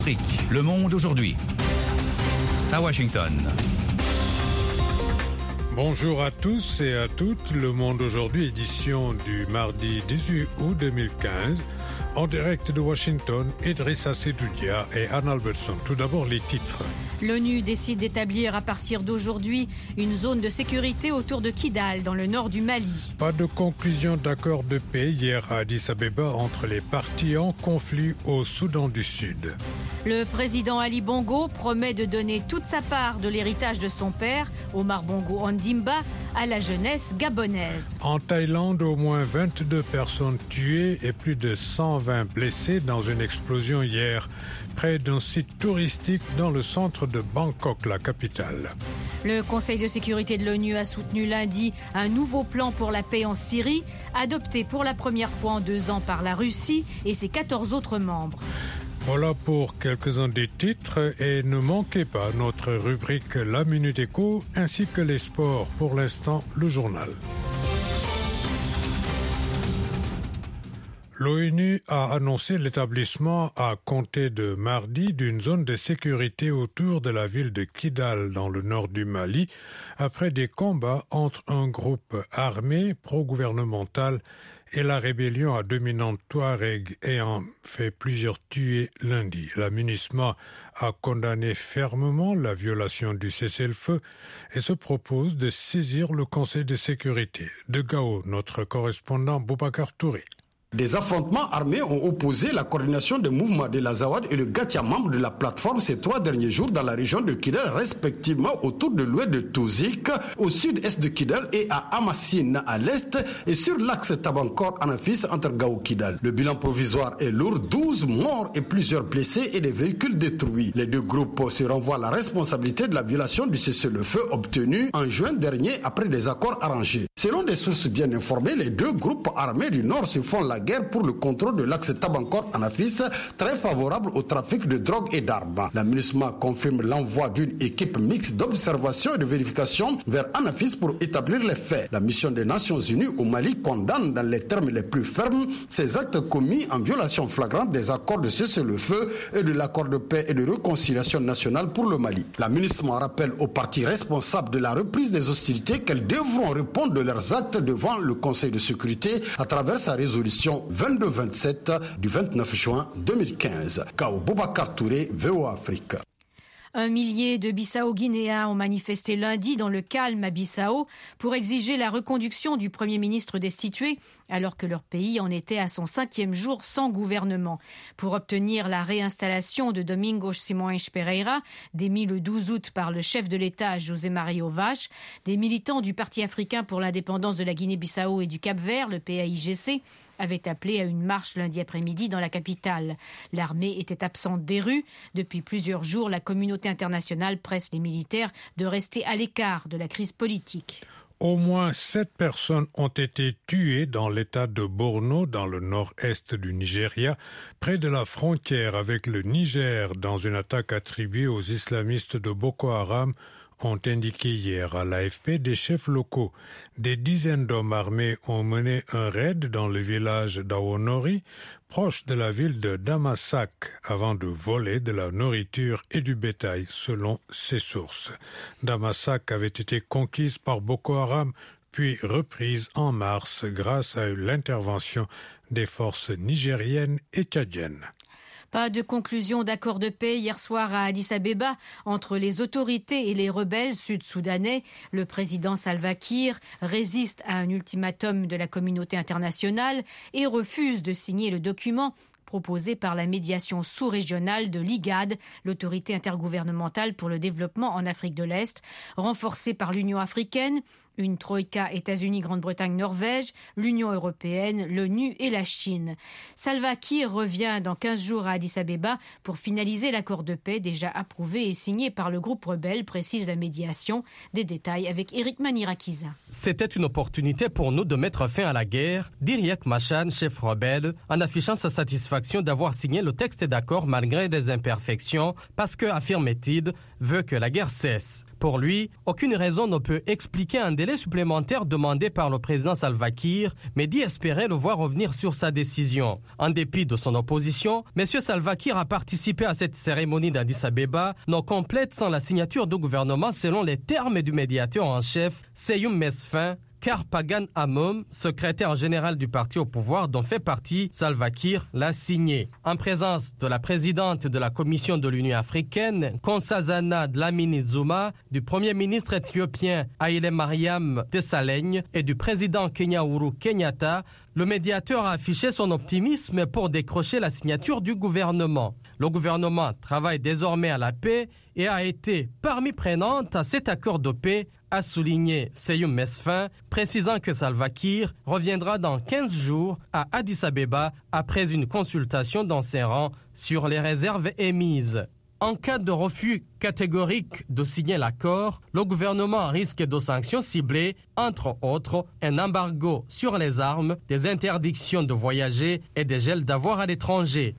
Le Monde aujourd'hui. À Washington. Bonjour à tous et à toutes. Le Monde aujourd'hui, édition du mardi 18 août 2015. En direct de Washington, Idrissa Sedoudia et Anne Albertson. Tout d'abord, les titres. L'ONU décide d'établir à partir d'aujourd'hui une zone de sécurité autour de Kidal, dans le nord du Mali. Pas de conclusion d'accord de paix hier à Addis Abeba entre les parties en conflit au Soudan du Sud. Le président Ali Bongo promet de donner toute sa part de l'héritage de son père, Omar Bongo Ondimba, à la jeunesse gabonaise. En Thaïlande, au moins 22 personnes tuées et plus de 120 blessés dans une explosion hier près d'un site touristique dans le centre de Bangkok, la capitale. Le Conseil de sécurité de l'ONU a soutenu lundi un nouveau plan pour la paix en Syrie, adopté pour la première fois en 2 ans par la Russie et ses 14 autres membres. Voilà pour quelques-uns des titres et ne manquez pas notre rubrique La Minute Éco ainsi que les sports. Pour l'instant, le journal. L'ONU a annoncé l'établissement à compter de mardi d'une zone de sécurité autour de la ville de Kidal dans le nord du Mali après des combats entre un groupe armé pro-gouvernemental et la rébellion à dominante Touareg ayant fait plusieurs tués lundi. La MINUSMA a condamné fermement la violation du cessez-le-feu et se propose de saisir le Conseil de sécurité. De Gao, notre correspondant Boubacar Touré. Des affrontements armés ont opposé la coordination des mouvements de l'Azawad et le Gatia, membres de la plateforme, ces 3 derniers jours dans la région de Kidal, respectivement autour de l'ouest de Touzik, au sud-est de Kidal et à Amassine à l'est et sur l'axe Tabankor-Anafis entre Gao et Kidal. Le bilan provisoire est lourd, 12 morts et plusieurs blessés et des véhicules détruits. Les 2 groupes se renvoient la responsabilité de la violation du cessez-le-feu obtenu en juin dernier après des accords arrangés. Selon des sources bien informées, les 2 groupes armés du Nord se font la guerre pour le contrôle de l'axe Tabankor-Anafis, très favorable au trafic de drogue et d'armes. La MINUSMA confirme l'envoi d'une équipe mixte d'observation et de vérification vers Anafis pour établir les faits. La mission des Nations Unies au Mali condamne dans les termes les plus fermes ces actes commis en violation flagrante des accords de cessez-le-feu et de l'accord de paix et de réconciliation nationale pour le Mali. La MINUSMA rappelle aux parties responsables de la reprise des hostilités qu'elles devront répondre de leurs actes devant le Conseil de sécurité à travers sa résolution 22-27 du 29 juin 2015. Kao Boubacar Touré, VOA Afrique. 1 millier de Bissau-Guinéens ont manifesté lundi dans le calme à Bissau pour exiger la reconduction du Premier ministre destitué alors que leur pays en était à son 5e jour sans gouvernement. Pour obtenir la réinstallation de Domingos Simões Pereira, démis le 12 août par le chef de l'État José Mario Vaz, des militants du Parti africain pour l'indépendance de la Guinée-Bissau et du Cap-Vert, le PAIGC, avaient appelé à une marche lundi après-midi dans la capitale. L'armée était absente des rues. Depuis plusieurs jours, la communauté internationale presse les militaires de rester à l'écart de la crise politique. Au moins 7 personnes ont été tuées dans l'état de Borno, dans le nord-est du Nigeria, près de la frontière avec le Niger, dans une attaque attribuée aux islamistes de Boko Haram, ont indiqué hier à l'AFP des chefs locaux. Des dizaines d'hommes armés ont mené un raid dans le village d'Awonori, proche de la ville de Damasak, avant de voler de la nourriture et du bétail, selon ces sources. Damasak avait été conquise par Boko Haram, puis reprise en mars grâce à l'intervention des forces nigériennes et tchadiennes. Pas de conclusion d'accord de paix hier soir à Addis Abeba entre les autorités et les rebelles sud-soudanais. Le président Salva Kiir résiste à un ultimatum de la communauté internationale et refuse de signer le document proposé par la médiation sous-régionale de l'IGAD, l'autorité intergouvernementale pour le développement en Afrique de l'Est, renforcée par l'Union africaine, une troïka États-Unis, Grande-Bretagne, Norvège, l'Union européenne, l'ONU et la Chine. Salva Kiir revient dans 15 jours à Addis Abeba pour finaliser l'accord de paix déjà approuvé et signé par le groupe rebelle, précise la médiation. Des détails avec Eric Manirakiza. C'était une opportunité pour nous de mettre fin à la guerre, dit Riek Machar, chef rebelle, en affichant sa satisfaction d'avoir signé le texte d'accord malgré des imperfections, parce que, affirme-t-il, veut que la guerre cesse. Pour lui, aucune raison ne peut expliquer un délai supplémentaire demandé par le président Salva Kiir, mais dit espérer le voir revenir sur sa décision. En dépit de son opposition, M. Salva Kiir a participé à cette cérémonie d'Addis Abeba, non complète sans la signature du gouvernement selon les termes du médiateur en chef, Seyum Mesfin, car Pagan Amom, secrétaire général du parti au pouvoir dont fait partie Salva Kiir, l'a signé. En présence de la présidente de la Commission de l'Union africaine, Nkosazana Dlamini Zuma, du premier ministre éthiopien Haile Mariam Desalegn et du président Kenya Uhuru Kenyatta, le médiateur a affiché son optimisme pour décrocher la signature du gouvernement. Le gouvernement travaille désormais à la paix et a été partie prenante à cet accord de paix, a souligné Seyum Mesfin, précisant que Salva Kiir reviendra dans 15 jours à Addis Abeba après une consultation dans ses rangs sur les réserves émises. En cas de refus catégorique de signer l'accord, le gouvernement risque de sanctions ciblées, entre autres un embargo sur les armes, des interdictions de voyager et des gels d'avoirs à l'étranger.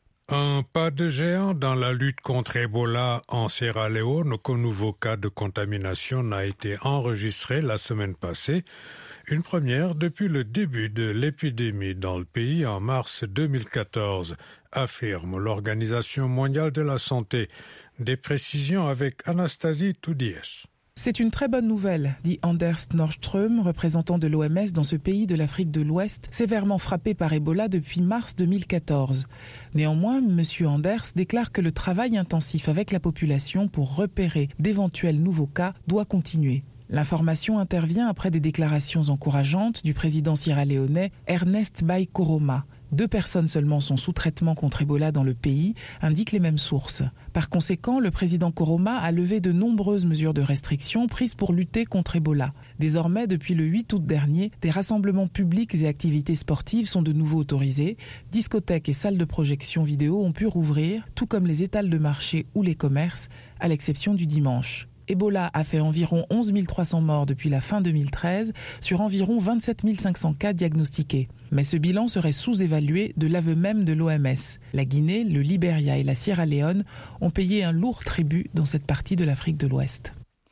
Un pas de géant dans la lutte contre Ebola en Sierra Leone. Aucun nouveau cas de contamination n'a été enregistré la semaine passée. Une première depuis le début de l'épidémie dans le pays en mars 2014, affirme l'Organisation mondiale de la santé. Des précisions avec Anastasie Toudièche. C'est une très bonne nouvelle, dit Anders Nordström, représentant de l'OMS dans ce pays de l'Afrique de l'Ouest, sévèrement frappé par Ebola depuis mars 2014. Néanmoins, M. Anders déclare que le travail intensif avec la population pour repérer d'éventuels nouveaux cas doit continuer. L'information intervient après des déclarations encourageantes du président sierra-léonais Ernest Bai Koroma. 2 personnes seulement sont sous traitement contre Ebola dans le pays, indiquent les mêmes sources. Par conséquent, le président Koroma a levé de nombreuses mesures de restriction prises pour lutter contre Ebola. Désormais, depuis le 8 août dernier, des rassemblements publics et activités sportives sont de nouveau autorisés. Discothèques et salles de projection vidéo ont pu rouvrir, tout comme les étals de marché ou les commerces, à l'exception du dimanche. Ebola a fait environ 11 300 morts depuis la fin 2013 sur environ 27 500 cas diagnostiqués. Mais ce bilan serait sous-évalué de l'aveu même de l'OMS. La Guinée, le Libéria et la Sierra Leone ont payé un lourd tribut dans cette partie de l'Afrique de l'Ouest.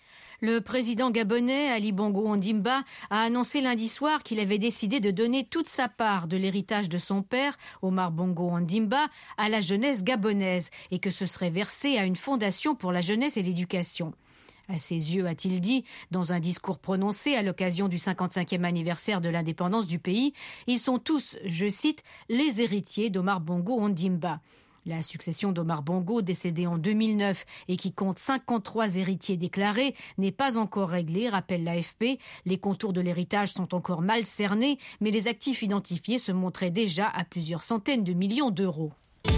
Le président gabonais Ali Bongo Ondimba a annoncé lundi soir qu'il avait décidé de donner toute sa part de l'héritage de son père, Omar Bongo Ondimba, à la jeunesse gabonaise et que ce serait versé à une fondation pour la jeunesse et l'éducation. À ses yeux, a-t-il dit, dans un discours prononcé à l'occasion du 55e anniversaire de l'indépendance du pays, ils sont tous, je cite, les héritiers d'Omar Bongo Ondimba. La succession d'Omar Bongo, décédé en 2009 et qui compte 53 héritiers déclarés, n'est pas encore réglée, rappelle l'AFP. Les contours de l'héritage sont encore mal cernés, mais les actifs identifiés se montraient déjà à plusieurs centaines de millions d'euros.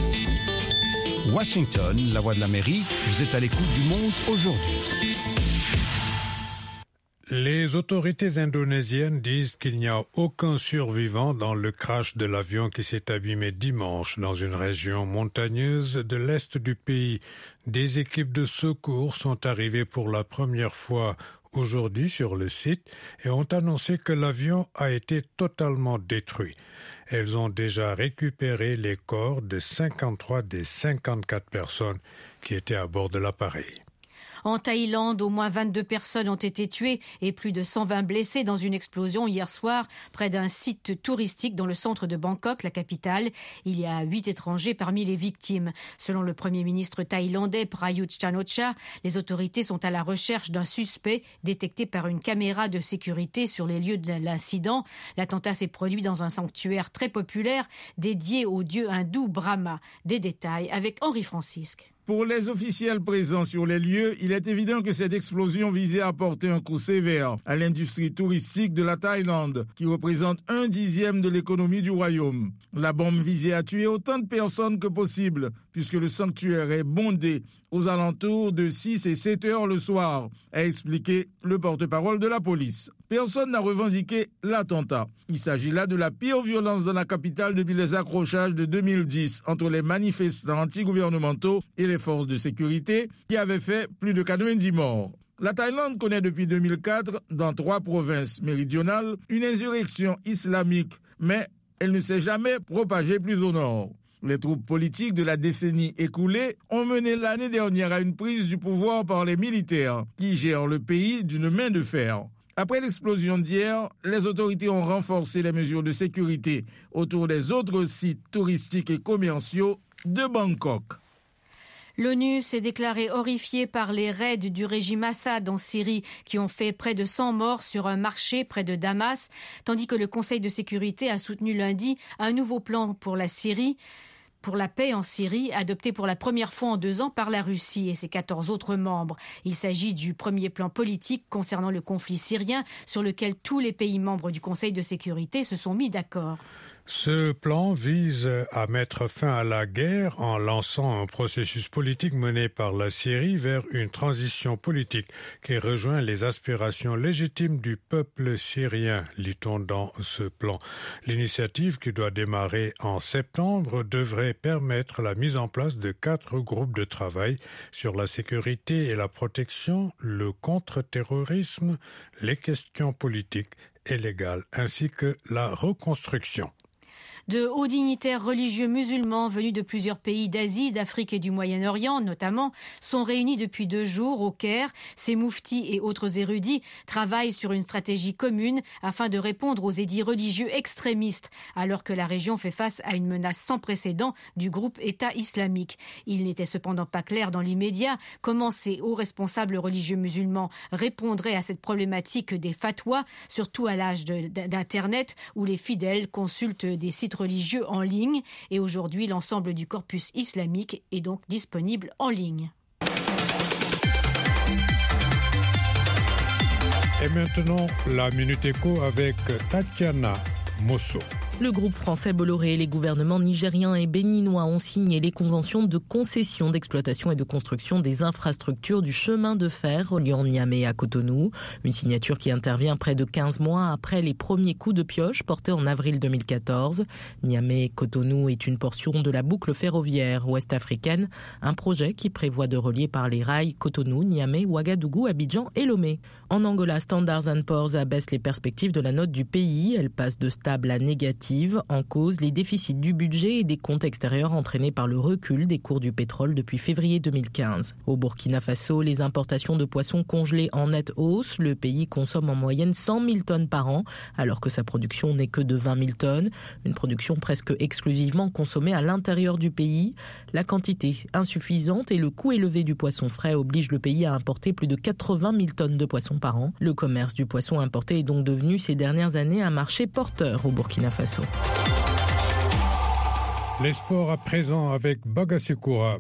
Washington, la voix de l'Amérique, vous êtes à l'écoute du monde aujourd'hui. Les autorités indonésiennes disent qu'il n'y a aucun survivant dans le crash de l'avion qui s'est abîmé dimanche dans une région montagneuse de l'est du pays. Des équipes de secours sont arrivées pour la première fois aujourd'hui sur le site et ont annoncé que l'avion a été totalement détruit. Elles ont déjà récupéré les corps de 53 des 54 personnes qui étaient à bord de l'appareil. En Thaïlande, au moins 22 personnes ont été tuées et plus de 120 blessés dans une explosion hier soir près d'un site touristique dans le centre de Bangkok, la capitale. Il y a 8 étrangers parmi les victimes. Selon le Premier ministre thaïlandais Prayut Chan-o-cha, les autorités sont à la recherche d'un suspect détecté par une caméra de sécurité sur les lieux de l'incident. L'attentat s'est produit dans un sanctuaire très populaire dédié au dieu hindou Brahma. Des détails avec Henri Francisque. Pour les officiels présents sur les lieux, il est évident que cette explosion visait à porter un coup sévère à l'industrie touristique de la Thaïlande, qui représente 1/10 de l'économie du royaume. La bombe visait à tuer autant de personnes que possible, puisque le sanctuaire est bondé aux alentours de 6 et 7 heures le soir, a expliqué le porte-parole de la police. Personne n'a revendiqué l'attentat. Il s'agit là de la pire violence dans la capitale depuis les accrochages de 2010 entre les manifestants anti-gouvernementaux et les forces de sécurité qui avaient fait plus de 90 morts. La Thaïlande connaît depuis 2004, dans 3 provinces méridionales, une insurrection islamique, mais elle ne s'est jamais propagée plus au nord. Les troupes politiques de la décennie écoulée ont mené l'année dernière à une prise du pouvoir par les militaires, qui gèrent le pays d'une main de fer. Après l'explosion d'hier, les autorités ont renforcé les mesures de sécurité autour des autres sites touristiques et commerciaux de Bangkok. L'ONU s'est déclarée horrifiée par les raids du régime Assad en Syrie qui ont fait près de 100 morts sur un marché près de Damas, tandis que le Conseil de sécurité a soutenu lundi un nouveau plan pour la Syrie, pour la paix en Syrie, adopté pour la première fois en 2 ans par la Russie et ses 14 autres membres. Il s'agit du premier plan politique concernant le conflit syrien sur lequel tous les pays membres du Conseil de sécurité se sont mis d'accord. Ce plan vise à mettre fin à la guerre en lançant un processus politique mené par la Syrie vers une transition politique qui rejoint les aspirations légitimes du peuple syrien, lit-on dans ce plan. L'initiative, qui doit démarrer en septembre, devrait permettre la mise en place de 4 groupes de travail sur la sécurité et la protection, le contre-terrorisme, les questions politiques et légales, ainsi que la reconstruction. De hauts dignitaires religieux musulmans venus de plusieurs pays d'Asie, d'Afrique et du Moyen-Orient notamment, sont réunis depuis 2 jours au Caire. Ces mouftis et autres érudits travaillent sur une stratégie commune afin de répondre aux édits religieux extrémistes, alors que la région fait face à une menace sans précédent du groupe État islamique. Il n'était cependant pas clair dans l'immédiat comment ces hauts responsables religieux musulmans répondraient à cette problématique des fatwas, surtout à l'âge d'Internet où les fidèles consultent des sites religieux en ligne, et aujourd'hui l'ensemble du corpus islamique est donc disponible en ligne. Et maintenant, la Minute Éco avec Tatiana Mosso. Le groupe français Bolloré et les gouvernements nigériens et béninois ont signé les conventions de concession d'exploitation et de construction des infrastructures du chemin de fer reliant Niamey à Cotonou. Une signature qui intervient près de 15 mois après les premiers coups de pioche portés en avril 2014. Niamey-Cotonou est une portion de la boucle ferroviaire ouest-africaine, un projet qui prévoit de relier par les rails Cotonou, Niamey, Ouagadougou, Abidjan et Lomé. En Angola, Standard & Poor's abaisse les perspectives de la note du pays. Elle passe de stable à négative. En cause, les déficits du budget et des comptes extérieurs entraînés par le recul des cours du pétrole depuis février 2015. Au Burkina Faso, les importations de poissons congelés en nette hausse. Le pays consomme en moyenne 100 000 tonnes par an, alors que sa production n'est que de 20 000 tonnes. Une production presque exclusivement consommée à l'intérieur du pays. La quantité insuffisante et le coût élevé du poisson frais obligent le pays à importer plus de 80 000 tonnes de poissons par an. Le commerce du poisson importé est donc devenu ces dernières années un marché porteur au Burkina Faso. Les sports à présent avec Bagasikura.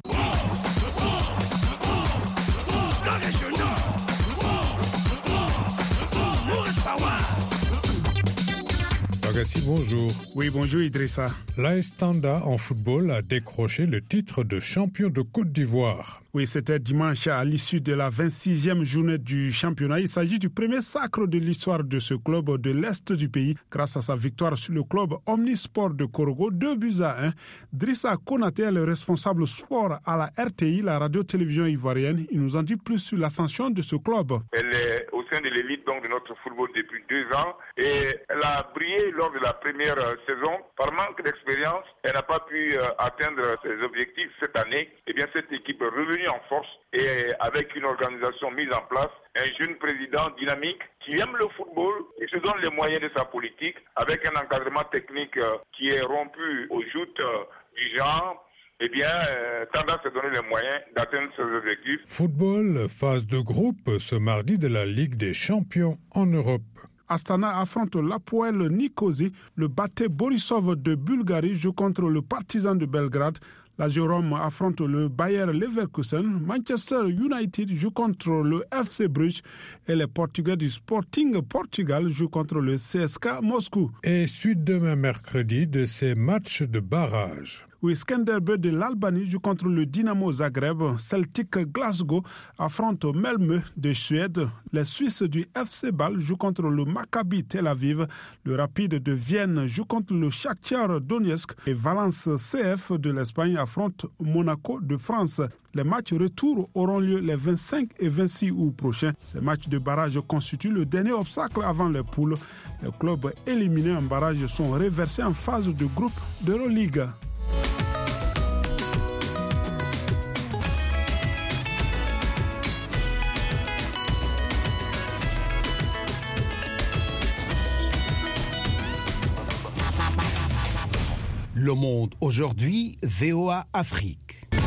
Bagassi, bonjour. Oui, bonjour Idrissa. L'AS Tanda en football a décroché le titre de champion de Côte d'Ivoire. Oui, c'était dimanche à l'issue de la 26e journée du championnat. Il s'agit du premier sacre de l'histoire de ce club de l'Est du pays grâce à sa victoire sur le club Omnisport de Korogo, 2-1. Drissa Konaté est le responsable sport à la RTI, la radio-télévision ivoirienne. Il nous en dit plus sur l'ascension de ce club. Elle est au sein de l'élite donc, de notre football depuis 2 ans et elle a brillé lors de la première saison. Par manque d'expérience, elle n'a pas pu atteindre ses objectifs cette année. Eh bien, cette équipe est revenue en force et avec une organisation mise en place, un jeune président dynamique qui aime le football et se donne les moyens de sa politique avec un encadrement technique qui est rompu aux joutes du genre. Eh bien, Tanda s'est donné les moyens d'atteindre ses objectifs. Football, phase de groupe ce mardi de la Ligue des champions en Europe. Astana affronte l'Apoel Nicosie. Le Bate Borisov de Bulgarie joue contre le Partizan de Belgrade. La Jérôme affronte le Bayer Leverkusen. Manchester United joue contre le FC Bruges. Et les Portugais du Sporting Portugal jouent contre le CSKA Moscou. Et suite demain mercredi de ces matchs de barrage. Oui, Skanderbe de l'Albanie joue contre le Dynamo Zagreb. Celtic Glasgow affronte Malmö de Suède. Les Suisses du FC Bâle jouent contre le Maccabi Tel Aviv. Le Rapide de Vienne joue contre le Shakhtar Donetsk. Et Valence CF de l'Espagne affronte Monaco de France. Les matchs retour auront lieu les 25 et 26 août prochains. Ces matchs de barrage constituent le dernier obstacle avant les poules. Les clubs éliminés en barrage sont reversés en phase de groupe d'Euroligue. Le Monde aujourd'hui, VOA Afrique.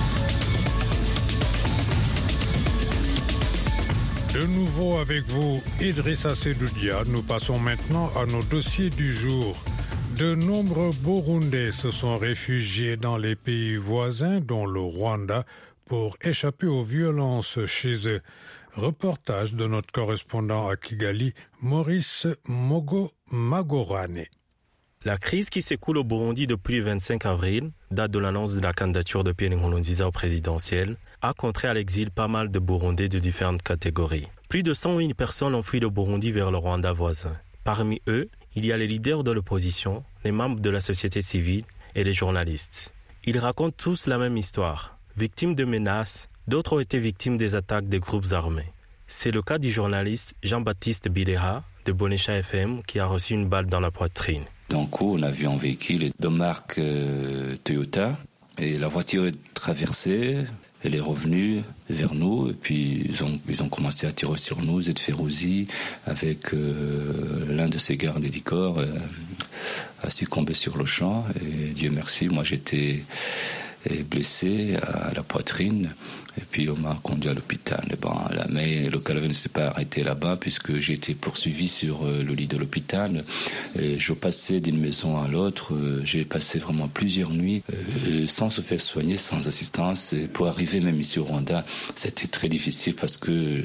De nouveau avec vous, Idrissa Seydoudia. Nous passons maintenant à nos dossiers du jour. De nombreux Burundais se sont réfugiés dans les pays voisins, dont le Rwanda, pour échapper aux violences chez eux. Reportage de notre correspondant à Kigali, Maurice Magorane. La crise qui s'écoule au Burundi depuis le 25 avril, date de l'annonce de la candidature de Pierre Nkurunziza au présidentiel, a contraint à l'exil pas mal de Burundais de différentes catégories. Plus de 100 000 personnes ont fui le Burundi vers le Rwanda voisin. Parmi eux, il y a les leaders de l'opposition, les membres de la société civile et les journalistes. Ils racontent tous la même histoire. Victimes de menaces, d'autres ont été victimes des attaques des groupes armés. C'est le cas du journaliste Jean-Baptiste Bileha de Bonesha FM qui a reçu une balle dans la poitrine. Donc on a vu un véhicule de marque Toyota et la voiture est traversée, elle est revenue vers nous et puis ils ont commencé à tirer sur nous, Z Ferouzi avec l'un de ses gardes du corps a succombé sur le champ et Dieu merci, moi j'étais blessé à la poitrine et puis on m'a conduit à l'hôpital. Mais le calvaire ne s'est pas arrêté là-bas puisque j'ai été poursuivi sur le lit de l'hôpital. Et je passais d'une maison à l'autre, j'ai passé vraiment plusieurs nuits sans se faire soigner, sans assistance. Et pour arriver même ici au Rwanda, c'était très difficile parce que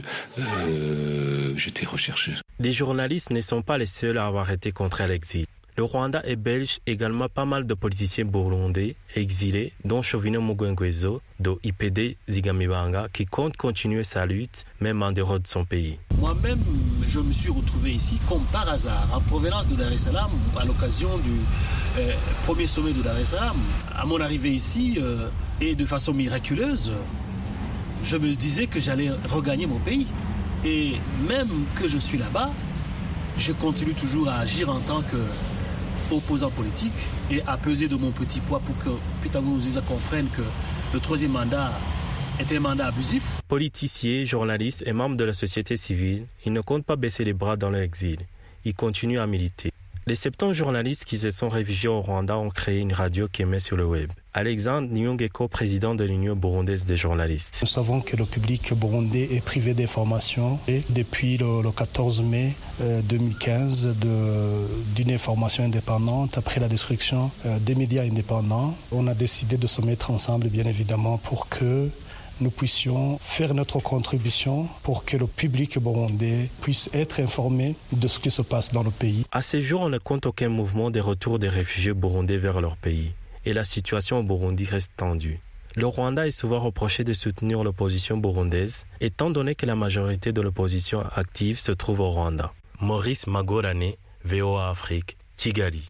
j'étais recherché. Les journalistes ne sont pas les seuls à avoir été contraints à l'exil. Le Rwanda et Belge également pas mal de politiciens burundais exilés, dont Chauvino Mugwengwezo de IPD Zigamibanga, qui compte continuer sa lutte, même en dehors de son pays. Moi-même, je me suis retrouvé ici comme par hasard, en provenance de Dar es Salaam, à l'occasion du premier sommet de Dar es Salaam. À mon arrivée ici, et de façon miraculeuse, je me disais que j'allais regagner mon pays. Et même que je suis là-bas, je continue toujours à agir en tant qu'opposant politique et à peser de mon petit poids pour que Pierre Nkurunziza comprenne que le troisième mandat est un mandat abusif. Politiciens, journalistes et membres de la société civile, ils ne comptent pas baisser les bras dans l'exil. Ils continuent à militer. Les 70 journalistes qui se sont réfugiés au Rwanda ont créé une radio qui émet sur le web. Alexandre Nyongeko, président de l'Union burundaise des journalistes. Nous savons que le public burundais est privé d'information et depuis le 14 mai 2015 d'une information indépendante après la destruction des médias indépendants. On a décidé de se mettre ensemble bien évidemment pour que nous puissions faire notre contribution pour que le public burundais puisse être informé de ce qui se passe dans le pays. À ce jour, on ne compte aucun mouvement de retour des réfugiés burundais vers leur pays. Et la situation au Burundi reste tendue. Le Rwanda est souvent reproché de soutenir l'opposition burundaise, étant donné que la majorité de l'opposition active se trouve au Rwanda. Maurice Magorane, VOA Afrique, Kigali.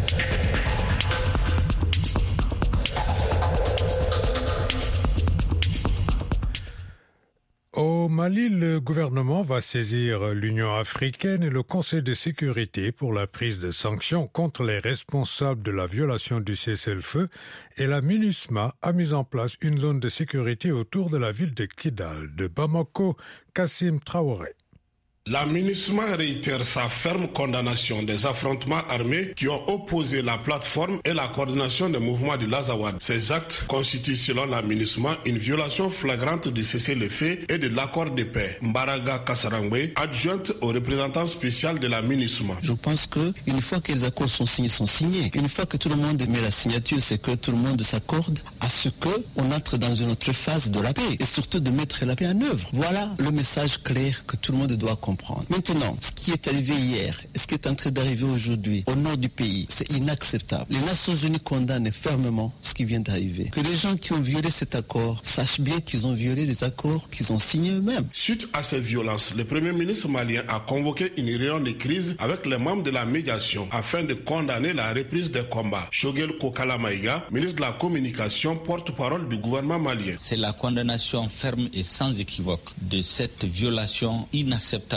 Au Mali, le gouvernement va saisir l'Union africaine et le Conseil de sécurité pour la prise de sanctions contre les responsables de la violation du cessez-le-feu et la MINUSMA a mis en place une zone de sécurité autour de la ville de Kidal. De Bamako, Kassim Traoré. La MINUSMA réitère sa ferme condamnation des affrontements armés qui ont opposé la plateforme et la coordination des mouvements de l'Azawad. Ces actes constituent selon la MINUSMA une violation flagrante du cessez-le-feu et de l'accord de paix. Mbaraga Kassarangwe, adjointe au représentant spécial de la MINUSMA. Je pense qu'une fois que les accords sont signés. Une fois que tout le monde met la signature, c'est que tout le monde s'accorde à ce qu'on entre dans une autre phase de la paix et surtout de mettre la paix en œuvre. Voilà le message clair que tout le monde doit comprendre. Maintenant, ce qui est arrivé hier et ce qui est en train d'arriver aujourd'hui au nord du pays, c'est inacceptable. Les Nations Unies condamnent fermement ce qui vient d'arriver. Que les gens qui ont violé cet accord sachent bien qu'ils ont violé les accords qu'ils ont signés eux-mêmes. Suite à ces violences, le Premier ministre malien a convoqué une réunion de crise avec les membres de la médiation afin de condamner la reprise des combats. Shogel Kokala Maïga, ministre de la Communication, porte-parole du gouvernement malien. C'est la condamnation ferme et sans équivoque de cette violation inacceptable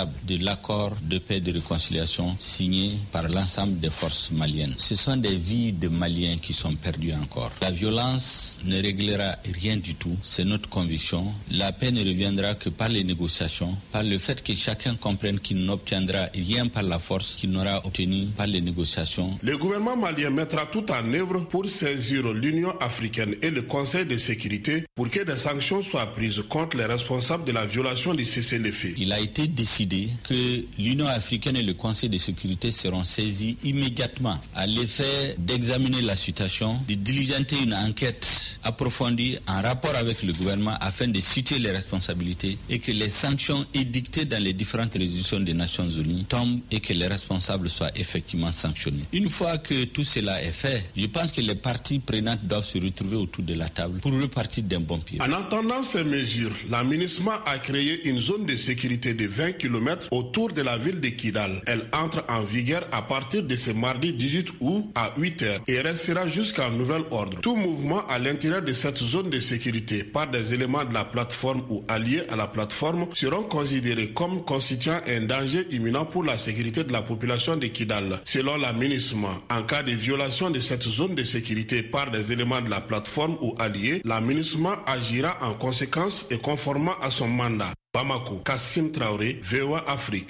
table de l'accord de paix et de réconciliation signé par l'ensemble des forces maliennes. Ce sont des vies de Maliens qui sont perdues encore. La violence ne réglera rien du tout, c'est notre conviction. La paix ne reviendra que par les négociations, par le fait que chacun comprenne qu'il n'obtiendra rien par la force, qu'il n'aura obtenu par les négociations. Le gouvernement malien mettra tout en œuvre pour saisir l'Union africaine et le Conseil de sécurité pour que des sanctions soient prises contre les responsables de la violation du cessez-le-feu. Il a été décidé que l'Union africaine et le Conseil de sécurité seront saisis immédiatement à l'effet d'examiner la situation, de diligenter une enquête approfondie en rapport avec le gouvernement afin de situer les responsabilités et que les sanctions édictées dans les différentes résolutions des Nations Unies tombent et que les responsables soient effectivement sanctionnés. Une fois que tout cela est fait, je pense que les parties prenantes doivent se retrouver autour de la table pour repartir d'un bon pied. En entendant ces mesures, la MINUSMA a créé une zone de sécurité de 20 km autour de la ville de Kidal. Elle entre en vigueur à partir de ce mardi 18 août à 8h et restera jusqu'à nouvel ordre. Tout mouvement à l'intérieur de cette zone de sécurité par des éléments de la plateforme ou alliés à la plateforme seront considérés comme constituant un danger imminent pour la sécurité de la population de Kidal. Selon la MINUSMA, en cas de violation de cette zone de sécurité par des éléments de la plateforme ou alliés, la MINUSMA agira en conséquence et conformément à son mandat. Bamako, Kassim Traoré, VOA Afrique.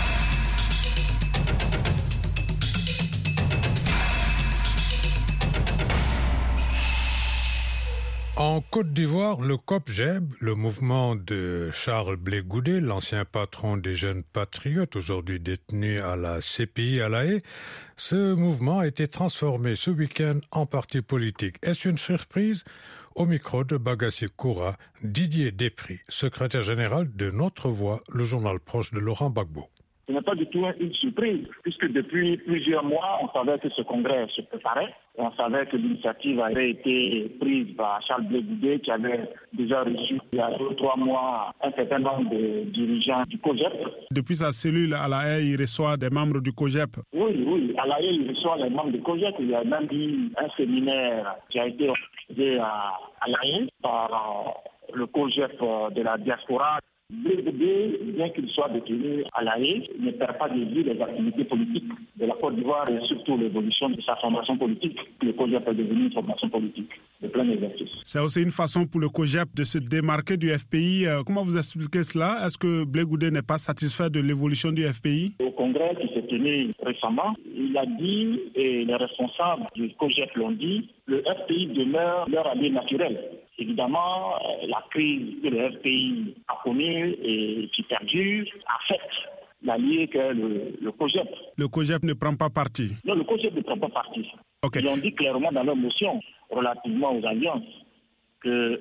En Côte d'Ivoire, le COPGEB, le mouvement de Charles Blé Goudé, l'ancien patron des Jeunes Patriotes, aujourd'hui détenu à la CPI à La Haye, ce mouvement a été transformé ce week-end en parti politique. Est-ce une surprise? Au micro de Bagassi Koura, Didier Desprez, secrétaire général de Notre Voix, le journal proche de Laurent Gbagbo. Ce n'est pas du tout une surprise, puisque depuis plusieurs mois, on savait que ce congrès se préparait. On savait que l'initiative avait été prise par Charles Blé Goudé, qui avait déjà reçu il y a 2 ou 3 mois un certain nombre de dirigeants du COGEP. Depuis sa cellule à La Haye, il reçoit des membres du COGEP. Oui, à La Haye, il reçoit les membres du COGEP. Il y a même eu un séminaire qui a été organisé à La Haye par le COGEP de la diaspora. Blé Goudé, bien qu'il soit détenu à La Haye, ne perd pas de vue les activités politiques de la Côte d'Ivoire et surtout l'évolution de sa formation politique. Le COGEP est devenu une formation politique de plein exercice. C'est aussi une façon pour le COGEP de se démarquer du FPI. Comment vous expliquez cela? Est-ce que Blé Goudé n'est pas satisfait de l'évolution du FPI? Au congrès qui s'est tenu récemment, il a dit, et les responsables du COGEP l'ont dit, le FPI demeure leur allié naturel. Évidemment, la crise que le FPI a connue et qui perdure affecte l'allié que le COGEP. Le COGEP ne prend pas parti? Non, le COGEP ne prend pas parti. Okay. Ils ont dit clairement dans leur motion relativement aux alliances qu'eux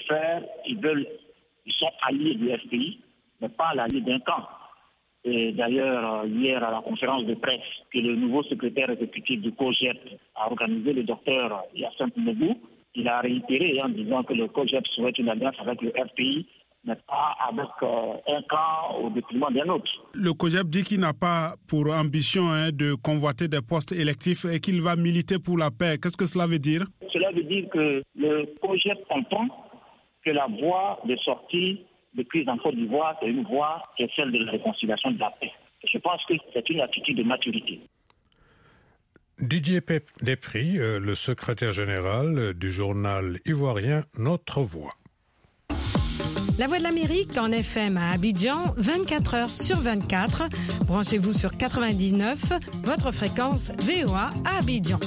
ils sont alliés du FPI, mais pas l'allié d'un camp. Et d'ailleurs, hier à la conférence de presse que le nouveau secrétaire exécutif du COGEP a organisé, le docteur Yassine Moubou, il a réitéré en disant que le COGEP souhaite une alliance avec le FPI, mais pas avec un camp au détriment d'un autre. Le COGEP dit qu'il n'a pas pour ambition de convoiter des postes électifs et qu'il va militer pour la paix. Qu'est-ce que cela veut dire? Cela veut dire que le COGEP comprend que la voie de sortie de crise en Côte d'Ivoire, c'est une voie qui est celle de la réconciliation de la paix. Je pense que c'est une attitude de maturité. Didier Desprez, le secrétaire général du journal ivoirien Notre Voix. La Voix de l'Amérique en FM à Abidjan, 24 heures sur 24. Branchez-vous sur 99, votre fréquence VOA à Abidjan.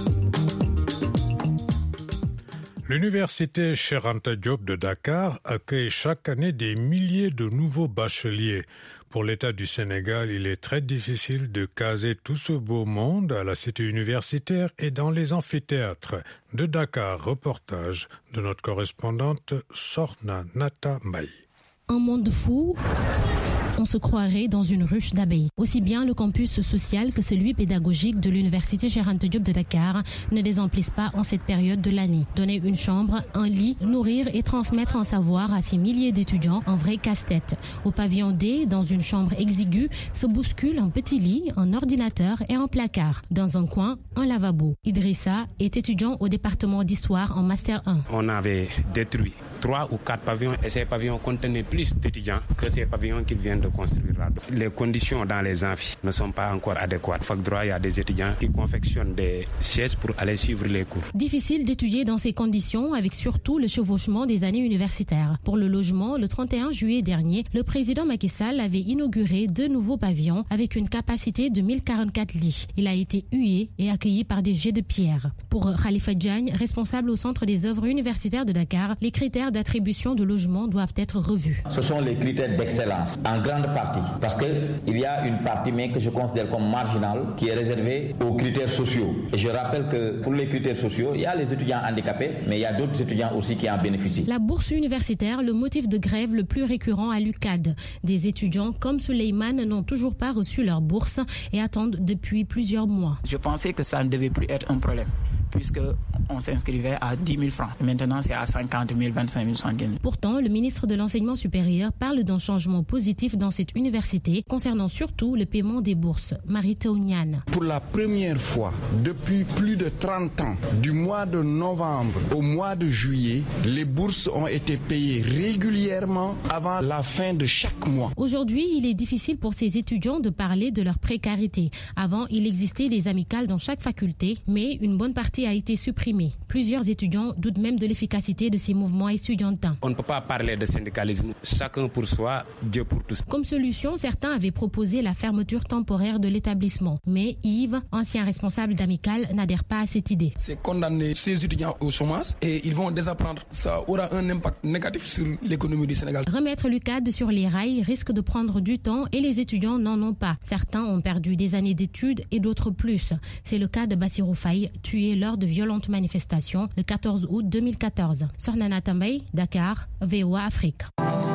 L'université Cheikh Anta Diop de Dakar accueille chaque année des milliers de nouveaux bacheliers. Pour l'État du Sénégal, il est très difficile de caser tout ce beau monde à la cité universitaire et dans les amphithéâtres. De Dakar, reportage de notre correspondante Sorna Nata Maï. Un monde fou, on se croirait dans une ruche d'abeilles. Aussi bien le campus social que celui pédagogique de l'université Cheikh Anta Diop de Dakar ne désemplissent pas en cette période de l'année. Donner une chambre, un lit, nourrir et transmettre un savoir à ces milliers d'étudiants, un vrai casse-tête. Au pavillon D, dans une chambre exiguë, se bouscule un petit lit, un ordinateur et un placard. Dans un coin, un lavabo. Idrissa est étudiant au département d'histoire en Master 1. On avait détruit 3 ou 4 pavillons et ces pavillons contenaient plus d'étudiants que ces pavillons qu'ils viennent de construire là. Les conditions dans les amphis ne sont pas encore adéquates. Fac droit, il y a des étudiants qui confectionnent des sièges pour aller suivre les cours. Difficile d'étudier dans ces conditions avec surtout le chevauchement des années universitaires. Pour le logement, le 31 juillet dernier, le président Macky Sall avait inauguré 2 nouveaux pavillons avec une capacité de 1044 lits. Il a été hué et accueilli par des jets de pierre. Pour Khalifa Diagne, responsable au Centre des œuvres universitaires de Dakar, les critères d'attribution de logement doivent être revus. Ce sont les critères d'excellence, en grande partie, parce qu'il y a une partie, mais que je considère comme marginale, qui est réservée aux critères sociaux. Et je rappelle que pour les critères sociaux, il y a les étudiants handicapés, mais il y a d'autres étudiants aussi qui en bénéficient. La bourse universitaire, le motif de grève le plus récurrent à l'UCAD. Des étudiants comme Suleiman n'ont toujours pas reçu leur bourse et attendent depuis plusieurs mois. Je pensais que ça ne devait plus être un problème, puisqu'on s'inscrivait à 10 000 francs. Maintenant, c'est à 50 000, 25 000, 70 000. Pourtant, le ministre de l'Enseignement supérieur parle d'un changement positif dans cette université, concernant surtout le paiement des bourses. Marie Taouniane. Pour la première fois depuis plus de 30 ans, du mois de novembre au mois de juillet, les bourses ont été payées régulièrement avant la fin de chaque mois. Aujourd'hui, il est difficile pour ces étudiants de parler de leur précarité. Avant, il existait des amicales dans chaque faculté, mais une bonne partie a été supprimée. Plusieurs étudiants doutent même de l'efficacité de ces mouvements estudiantins. On ne peut pas parler de syndicalisme, chacun pour soi, Dieu pour tous. Comme solution, certains avaient proposé la fermeture temporaire de l'établissement. Mais Yves, ancien responsable d'amicale, n'adhère pas à cette idée. C'est condamner ces étudiants au chômage et ils vont désapprendre. Ça aura un impact négatif sur l'économie du Sénégal. Remettre l'UCAD sur les rails risque de prendre du temps et les étudiants n'en ont pas. Certains ont perdu des années d'études et d'autres plus. C'est le cas de Bassirou Faye, tué lors de violentes manifestations le 14 août 2014. Sornana Tambay, Dakar, VOA Afrique.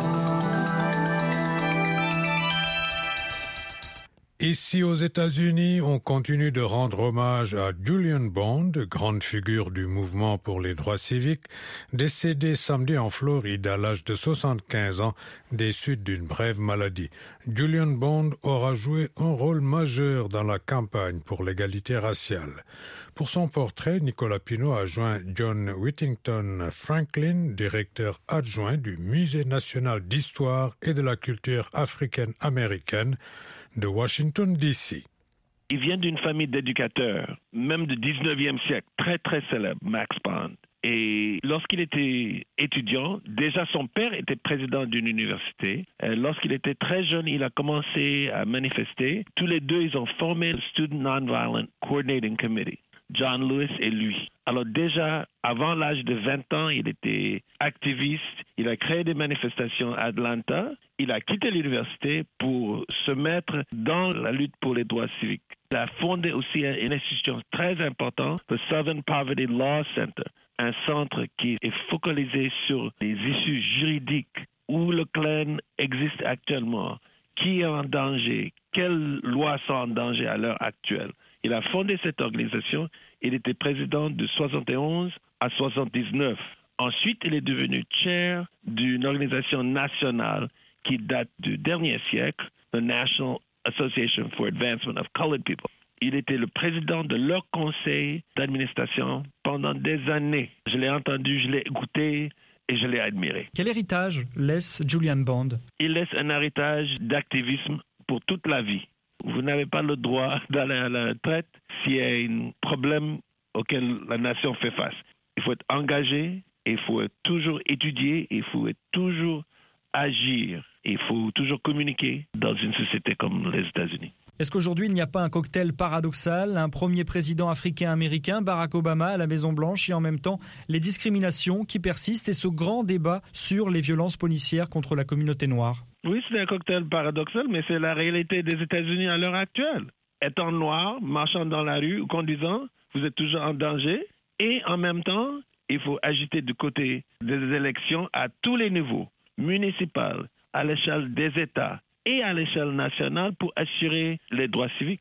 Ici aux États-Unis, on continue de rendre hommage à Julian Bond, grande figure du mouvement pour les droits civiques, décédé samedi en Floride à l'âge de 75 ans des suites d'une brève maladie. Julian Bond aura joué un rôle majeur dans la campagne pour l'égalité raciale. Pour son portrait, Nicolas Pinault a joint John Whittington Franklin, directeur adjoint du Musée national d'histoire et de la culture africaine-américaine de Washington, D.C. Il vient d'une famille d'éducateurs, même du 19e siècle, très très célèbre, Max Bond. Et lorsqu'il était étudiant, déjà son père était président d'une université. Lorsqu'il était très jeune, il a commencé à manifester. Tous les deux, ils ont formé le Student Nonviolent Coordinating Committee, John Lewis et lui. Alors déjà, avant l'âge de 20 ans, il était activiste. Il a créé des manifestations à Atlanta. Il a quitté l'université pour se mettre dans la lutte pour les droits civiques. Il a fondé aussi une institution très importante, le Southern Poverty Law Center, un centre qui est focalisé sur les issues juridiques où le Klan existe actuellement, qui est en danger, quelles lois sont en danger à l'heure actuelle. Il a fondé cette organisation. Il était président de 71 à 79. Ensuite, il est devenu chair d'une organisation nationale qui date du dernier siècle, the National Association for Advancement of Colored People. Il était le président de leur conseil d'administration pendant des années. Je l'ai entendu, je l'ai écouté et je l'ai admiré. Quel héritage laisse Julian Bond? Il laisse un héritage d'activisme pour toute la vie. Vous n'avez pas le droit d'aller à la retraite s'il y a un problème auquel la nation fait face. Il faut être engagé, il faut toujours étudier, il faut toujours agir, il faut toujours communiquer dans une société comme les États-Unis. Est-ce qu'aujourd'hui, il n'y a pas un cocktail paradoxal, un premier président africain-américain, Barack Obama, à la Maison-Blanche, et en même temps les discriminations qui persistent et ce grand débat sur les violences policières contre la communauté noire? Oui, c'est un cocktail paradoxal, mais c'est la réalité des États-Unis à l'heure actuelle. Étant noir, marchant dans la rue ou conduisant, vous êtes toujours en danger. Et en même temps, il faut agiter du côté des élections à tous les niveaux, municipal, à l'échelle des États et à l'échelle nationale pour assurer les droits civiques.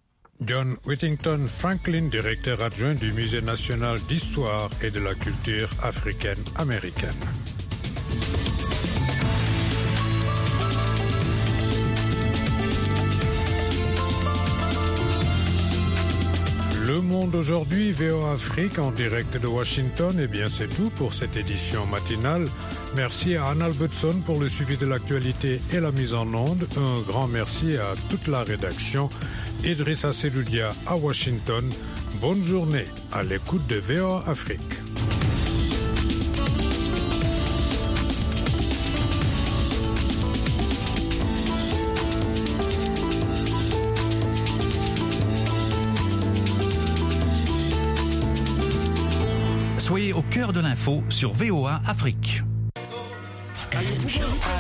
John Whittington Franklin, directeur adjoint du Musée national d'histoire et de la culture africaine-américaine. Le monde monde aujourd'hui, VOA Afrique en direct de Washington. Eh bien, c'est tout pour cette édition matinale. Merci à Anne Albertson pour le suivi de l'actualité et la mise en onde. Un grand merci à toute la rédaction. Idrissa Seloudia à Washington. Bonne journée à l'écoute de VOA Afrique. Soyez au cœur de l'info sur VOA Afrique.